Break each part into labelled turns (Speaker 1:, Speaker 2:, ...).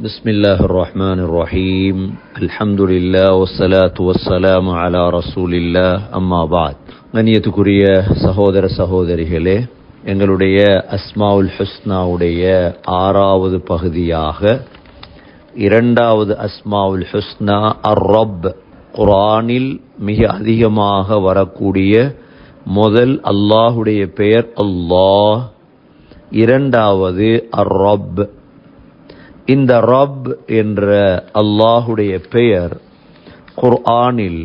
Speaker 1: بسم الله الرحمن الرحيم الحمد لله والصلاة والسلام على رسول الله أما بعد கண்ணியத்துக்குரிய சகோதர சகோதரிகளே, எங்களுடைய அஸ்மாவுல் ஹுஸ்னாவுடைய 6வது பகுதியாக 2வது அஸ்மாவுல் ஹுஸ்னா அர்-ரப், குர்ஆனில் மிக அதிகமாக வரக்கூடிய முதல் அல்லாஹுடைய பெயர் அல்லாஹ், 2வது அர்-ரப். இந்த ரப் என்ற அல்லாஹுடைய பெயர் குர்ஆனில்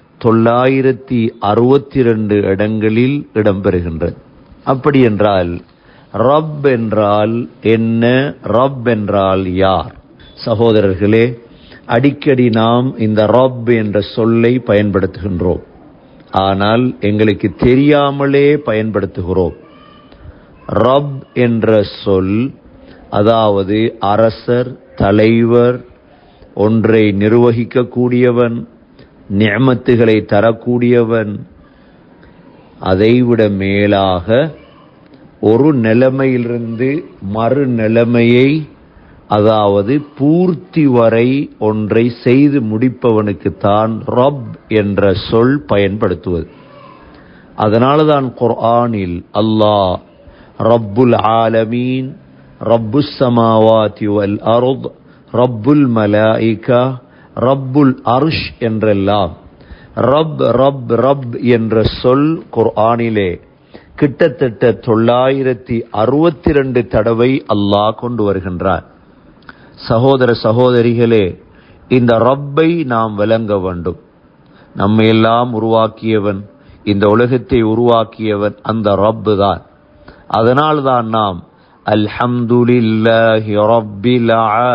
Speaker 1: 962 இடங்களில் இடம்பெறுகின்றது. அப்படி என்றால் ரப் என்றால் என்ன? ரப் என்றால் யார்? சகோதரர்களே, அடிக்கடி நாம் இந்த ரப் என்ற சொல்லை பயன்படுத்துகின்றோம். ஆனால் எங்களுக்கு தெரியாமலே பயன்படுத்துகிறோம். ரப் என்ற சொல், அதாவது அரசர், தலைவர், ஒன்றை நிர்வகிக்கக்கூடியவன், நிஅமத்துகளை தரக்கூடியவன், அதைவிட மேலாக ஒரு நிலைமையிலிருந்து மறு நிலைமையை, அதாவது பூர்த்தி வரை ஒன்றை செய்து முடிப்பவனுக்குத்தான் ரப் என்ற சொல் பயன்படுத்துவது. அதனால்தான் குர்ஆனில் அல்லாஹ் ரப்புல் ஆலமீன், ரப்புஸ் ஸமாவாதி வல் அர்த், ரப்புல் மலாயிகா, ரப்புல் அர்ஷ் என்றெல்லாம் ரப் ரப் ரப் என்ற சொல் குர்ஆனிலே கிட்டத்தட்ட 962 தடவை அல்லாஹ் கொண்டு வருகின்றார். சகோதர சகோதரிகளே, இந்த ரப்பை நாம் விளங்க வேண்டும். நம்மை எல்லாம் உருவாக்கியவன், இந்த உலகத்தை உருவாக்கியவன் அந்த ரப்பு தான். அதனால்தான் நாம் அல்ஹம்துலில்லாஹி ரப்பில்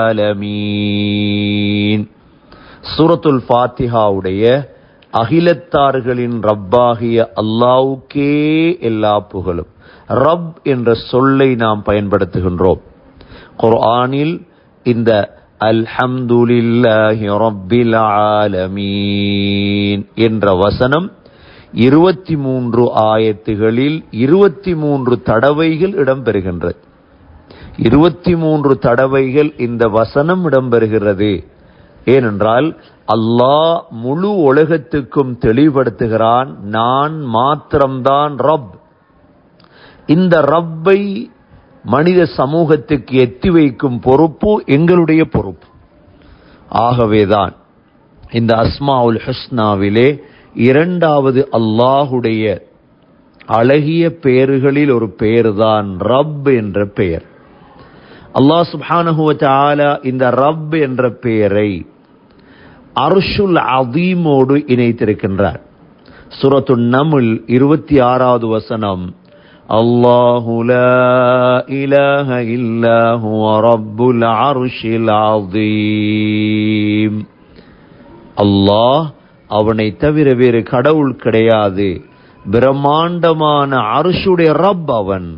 Speaker 1: ஆலமீன், சூரத்துல் ஃபாத்திஹாவுடைய அகிலத்தார்களின் ரப்பாகிய அல்லாஹ்வுக்கே எல்லா புகழும், ரப் என்ற சொல்லை நாம் பயன்படுத்துகின்றோம். குர்ஆனில் இந்த அல்ஹம்துலில்லாஹி ரப்பில் ஆலமீன் என்ற வசனம் 23 ஆயத்துகளில் 23 தடவைகள் இடம்பெறுகின்றது. 23 தடவைகள் இந்த வசனம் இடம்பெறுகிறது. ஏனென்றால் அல்லாஹ் முழு உலகத்துக்கும் தெளிவுபடுத்துகிறான், நான் மாத்திரம்தான் ரப். இந்த ரப்பை மனித சமூகத்துக்கு எத்தி வைக்கும் பொறுப்பு எங்களுடைய பொறுப்பு. ஆகவேதான் இந்த அஸ்மாவுல் ஹுஸ்னாவிலே 2வது அல்லாஹுடைய அழகிய பெயர்களில் ஒரு பெயர்தான் ரப் என்ற பெயர். அல்லாஹ் சுப்ஹானஹு வ தஆலா இந்த ரப் என்ற பெயரை அர்ஷுல் அதீமோடு இணைத்திருக்கின்றார். சூரத்துன் நம்ல் 26வது வசனம், அல்லாஹு லா இலாஹ இல்லா ஹுவ ரப்புல் அர்ஷில் அதீம். அல்லாஹ், அவனை தவிர வேறு கடவுள் கிடையாது, பிரம்மாண்டமான அர்ஷுடைய ரப் அவன்.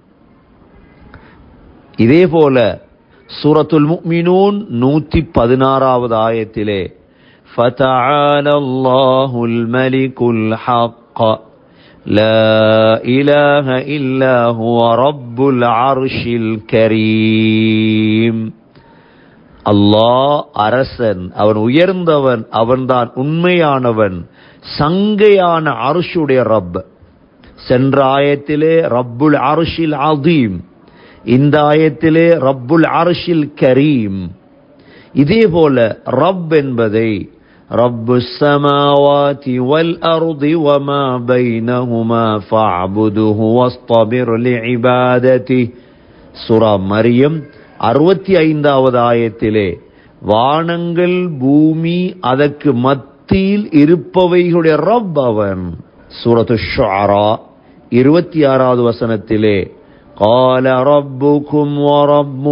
Speaker 1: இதேபோல சூரத்துல் முஃமினூன் 116வது ஆயத்திலே, ஃபதஆல அல்லாஹுல் மலிகுல் ஹக் லா இலாஹ இல்லா ஹுவ ரப்புல் அர்ஷில் கரீம். அல்லாஹ் அரசன், அவன் உயர்ந்தவன், அவன்தான் உண்மையானவன், சங்கையான அர்ஷுடைய ரப். சென்ற ஆயத்திலே ரப்புல் அர்ஷில் அதீம், இந்த ஆயத்திலே ரப்புல் அர்ஷில் கரீம். இதே போல ரப் என்பதை ரப்புஸ் ஸமாவாதி வல் அர்தி வமா பைனஹுமா ஃபஅபுதுஹு வஸ்தபிர் லிஇபாததிஹி, சூரா மரியம் 65வது ஆயத்திலே வானங்கள், பூமி, அதற்கு மத்தியில் இருப்பவைகளுடைய ரப் அவன். சூரத்து ஷுஆரா 26வது வசனத்திலே, قال ربكم ورب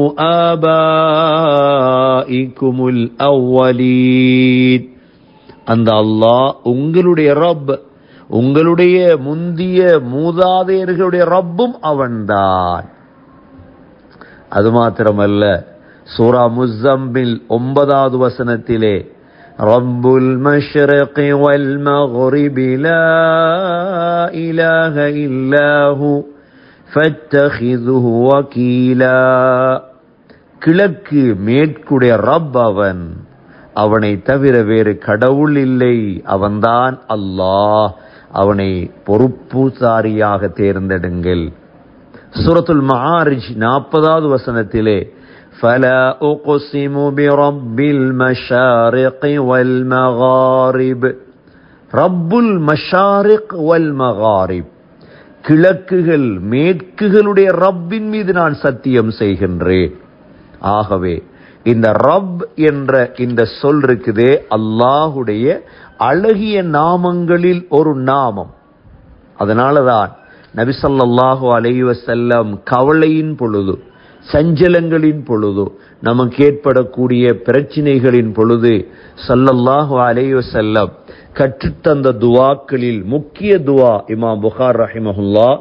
Speaker 1: آبائكم الأولين, அந்த அல்லாஹ் உங்களுடைய ரப், உங்களுடைய முந்திய மூதாதையர்களுடைய ரப்பும் அவன்தான். அது மாத்திரமல்ல, சூரா முஸம்மில் 9வது வசனத்திலே, ரப்புல் மஷ்ரிகி வல் மக்ரிபி லா இலாஹ இல்லாஹு ஃபத்தகிதுஹு வகீலா, கிழக்கு மேற்குடைய ரப் அவன், அவனை தவிர வேறு கடவுள் இல்லை, அவன்தான் அல்லாஹ், அவனை பொறுப்புசாரியாக தேர்ந்தெடுங்கள். சூரத்துல் மஆரிஜ் 40வது வசனத்திலே فَلَا أُقْسِمُ بِرَبِّ الْمَشَارِقِ وَالْمَغَارِبِ ரப்புல் மஷாரிக் வல் மகாரிப், கிழக்குகள் மேற்குகளுடைய ரப்பின் மீது நான் சத்தியம் செய்கின்றேன். ஆகவே இந்த ரப் என்ற இந்த சொல் இருக்குதே, அல்லாஹுடைய அழகிய நாமங்களில் ஒரு நாமம். அதனாலதான் நபி ஸல்லல்லாஹு அலைஹி வஸல்லம் கவலையின் பொழுது, சஞ்சலங்களின் பொழுது, நமக்கு ஏற்படக்கூடிய பிரச்சனைகளின் பொழுது ஸல்லல்லாஹு அலைஹி வஸல்லம் கற்றுத்தந்த துவாக்களில் முக்கிய துவா இமாம் புகார் ரஹிமஹுல்லாஹ்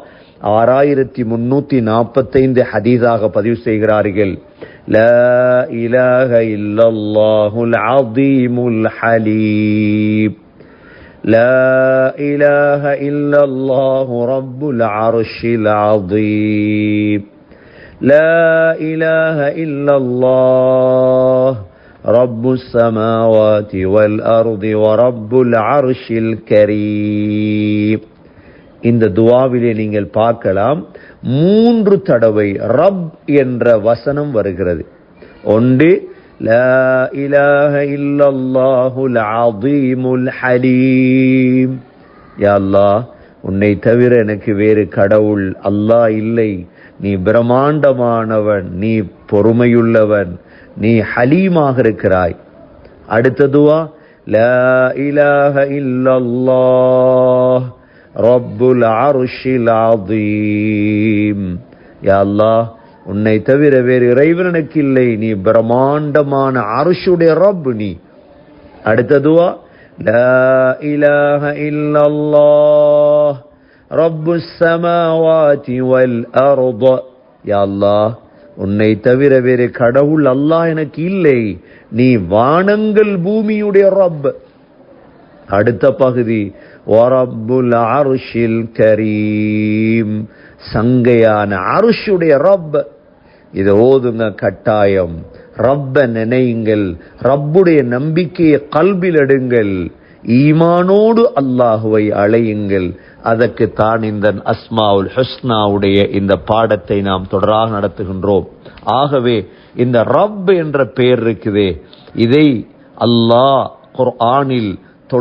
Speaker 1: 6345 ஹதீஸாக பதிவு செய்கிறார்கள். லா இலாஹ இல்லல்லாஹுல் அஸீமுல் ஹலீம், லா இலாஹ இல்லல்லாஹு ரப்புல் அர்ஷில் அஸீம், லா இலாஹ இல்லல்லாஹ் ரப்புஸ் ஸமாவாதி வல் அர்தி வ ரப்புல் அர்ஷில் கரீம். இந்த துவாவிலே நீங்கள் பார்க்கலாம் 3 தடவை ரப் என்ற வசனம் வருகிறது. ஒன்று லா இலாஹ இல்லல்லாஹுல் அஸீமுல் ஹலீம், யா அல்லாஹ், உன்னை தவிர எனக்கு வேறு கடவுள் அல்லாஹ் இல்லை, நீ பிரம்மாண்டமானவன், நீ பொறுமையுள்ளவன், நீ ஹலீமாக இருக்கிறாய். அடுத்த துவா லா இலாஹ இல்லல்லாஹ் ரப்புல் அர்ஷில் அஸீம், யா அல்லாஹ், உன்னை தவிர வேறு இறைவன் எனக்கு இல்லை, நீ பிரம்மாண்டமான அர்ஷுடைய ரப் நீ. அடுத்த துவா லா இலாஹ இல்லல்லாஹ் ரப்புஸ் ஸமாவாதி வல் அர்த, யா அல்லாஹ், உன்னை தவிர வேறு கடவுள் அல்லாஹ் எனக்கு இல்லை, நீ வானங்கள் பூமியுடைய ரப். அடுத்த பகுதி வரப்புல் அர்ஷில் கரீம், சங்கையான அர்ஷுடைய ரப். இதை ஓதுங்க கட்டாயம். ரப்ப நினையுங்கள், ரப்புடைய நம்பிக்கையை கல்பில் எடுங்கள், ஈமானோடு அல்லாஹுவை அழையுங்கள். அதற்கு தான் இந்த அஸ்மாவுல் ஹுஸ்னாவுடைய இந்த பாடத்தை நாம் தொடராக நடத்துகின்றோம். ஆகவே இந்த ரப் என்ற பெயர் இருக்குதே, இதை அல்லாஹ் குர்ஆனில்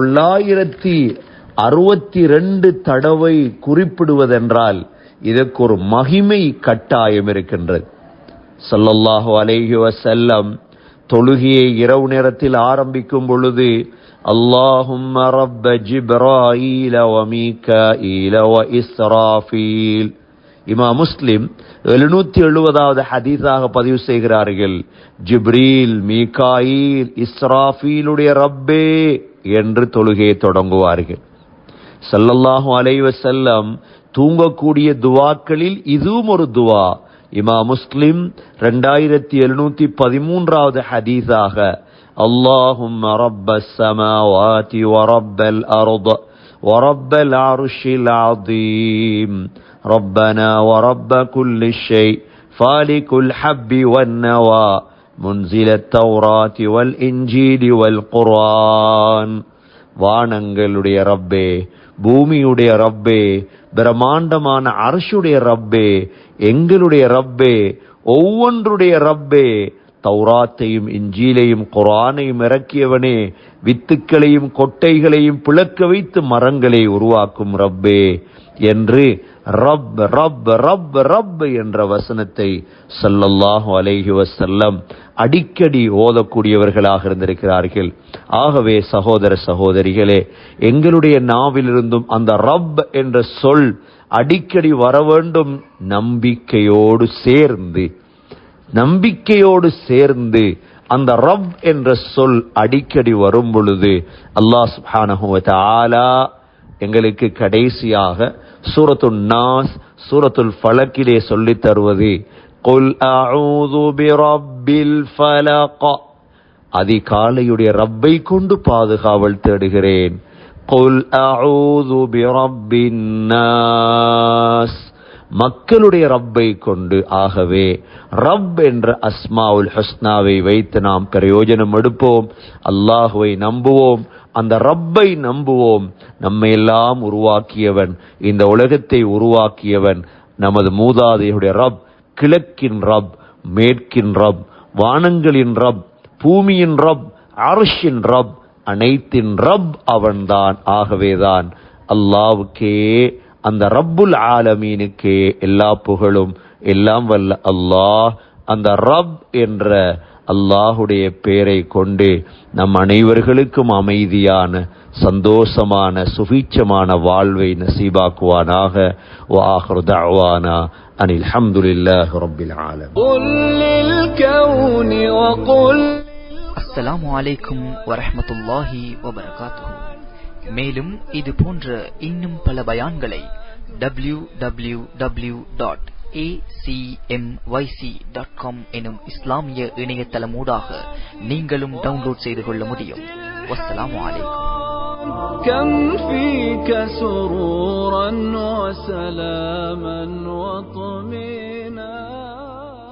Speaker 1: 962 தடவை குறிப்பிடுவதென்றால் இதற்கு ஒரு மகிமை கட்டாயம் இருக்கின்றது. ஸல்லல்லாஹு அலைஹி வஸல்லம் தொழுகையை இரவு நேரத்தில் ஆரம்பிக்கும் பொழுது அல்லாஹும்ம ரப்ப ஜிப்ராயீல வ மீகாஈல வ இஸ்ராஃபீல், இமாம் முஸ்லிம் 770வது ஹதீஸாக பதிவு செய்கிறார்கள். ஜிப்ரீல், மீகாயில், இஸ்ராஃபீலுடைய ரப்பே என்று தொழுகையை தொடங்குவார்கள். ஸல்லல்லாஹு அலைஹி வஸல்லம் தூங்கக்கூடிய துவாக்களில் இதுவும் ஒரு துவா. இமாம் முஸ்லிம் 2713வது ஹதீஸாக அல்லாஹும்ம ரப்பஸ் ஸமாவாதி வ ரப்பல் அர்த வ ரப்பல் அர்ஷில் அஸீம் ரப்பனா வ ரப்ப குல்லி ஷை ஃபாலிகுல் ஹப்பி வன் நவா முன்சிலத் தௌராத்தி வல் இன்ஜீலி வல் குர்ஆன். வானங்களுடைய ரப்பே, பூமியுடைய ரப்பே, பிரம்மாண்டமான அர்ஷுடைய ரப்பே, எங்களுடைய ரப்பே, ஒவ்வொன்றுடைய ரப்பே, தௌராத்தையும் இன்ஜீலையும் குர்ஆனையும் இறக்கியவனே, வித்துக்களையும் கொட்டைகளையும் பிளக்க வைத்து மரங்களை உருவாக்கும் ரப்பே என்று ரப் ரப் ரப் ரப் என்ற வசனத்தை ஸல்லல்லாஹு அலைஹி வஸல்லம் அடிக்கடி ஓதக்கூடியவர்களாக இருந்திருக்கிறார்கள். ஆகவே சகோதர சகோதரிகளே, எங்களுடைய நாவிலிருந்தும் அந்த ரப் என்ற சொல் அடிக்கடி வர வேண்டும். நம்பிக்கையோடு சேர்ந்து அந்த ரப் என்ற சொல் அடிக்கடி வரும் பொழுது அல்லாஹ் சுப்ஹானஹு வ தஆலா எங்களுக்கு கடைசியாக சூரத்துன் நாஸ், சூரத்துல் ஃபலக்கிலே சொல்லித் தருவது குல் அஊது பிரப்பில் ஃபலக், அதிகாலையுடைய ரப்பை கொண்டு பாதுகாவல் தேடுகிறேன். குல் அஊது பிரப்பின் நாஸ், மக்களுடைய ரப்பை கொண்டு. ஆகவே ரப் என்ற அஸ்மாவுல் ஹுஸ்னாவை வைத்து நாம் பிரயோஜனம் எடுப்போம். அல்லாஹுவை நம்புவோம், அந்த ரப்பை நம்புவோம். நம்மை எல்லாம் உருவாக்கியவன், இந்த உலகத்தை உருவாக்கியவன் நமது மூதாதையுடைய ரப், கிழக்கின் ரப், மேற்கின் ரப், வானங்களின் ரப், பூமியின் ரப், அர்ஷின் ரப், அனைத்தின் ரப் அவன்தான். ஆகவேதான் அல்லாஹ்வுக்கே, அந்த ரப்புல் ஆலமீனுக்கே எல்லா புகழும். எல்லாம் வல்ல அல்லாஹ் அந்த ரப் என்ற அல்லாஹுடைய பெயரை கொண்டு நம் அனைவர்களுக்கும் அமைதியான, சந்தோஷமான, சுபீட்சமான வாழ்வை நசீபாக்குவானாக. வ ஆகிரு தஅவானா அனில் ஹம்துலில்லாஹி ரப்பில் ஆலமீன்.
Speaker 2: அஸ்ஸலாமு அலைக்கும் வரஹ்மத்துல்லாஹி வபரகாத்துஹு. மேலும் இது போன்ற இன்னும் பல பயான்களை www.acmyc.com எனும் இஸ்லாமிய இணையதளமூடாக நீங்களும் டவுன்லோட் செய்து கொள்ள முடியும். வஸ்ஸலாமு அலைக்கும்.
Speaker 3: كم فيك سرورا وسلاما وطمئنا